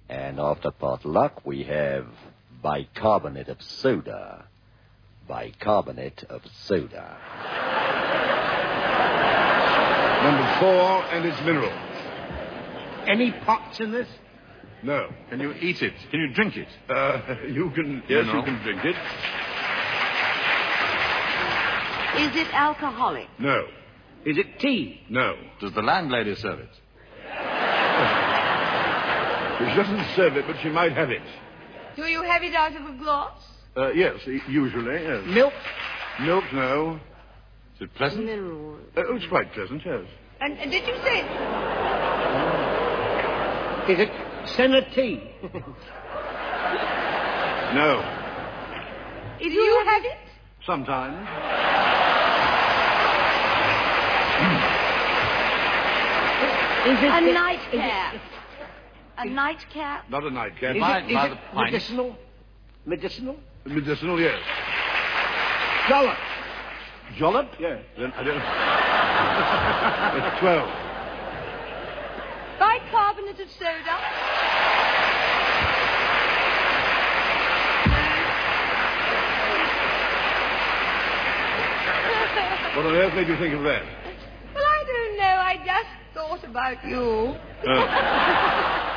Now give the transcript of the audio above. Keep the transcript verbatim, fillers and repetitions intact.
And after potluck, we have bicarbonate of soda. Bicarbonate of soda. Number four, and it's mineral. Any pots in this? No. Can you eat it? Can you drink it? Uh, you can... Yes, Mineral. you can drink it. Is it alcoholic? No. Is it tea? No. Does the landlady serve it? She doesn't serve it, but she might have it. Do you have it out of a glass? Uh, yes, usually, yes. Milk? Milk, no. Is it pleasant? Mineral. Uh, oh, it's quite pleasant, yes. And, and did you say... Is it senna tea? No. Do you have it? Sometimes. Is it... A is- nightcap. Is A nightcap? Not a nightcap. it, By- is it, by is the it pint. medicinal? Medicinal? Medicinal, yes. Jollop. Jollop? Yes. Then I don't... It's twelve. Bicarbonate of soda? What on earth made you think of that? Well, I don't know. I just thought about you. Oh.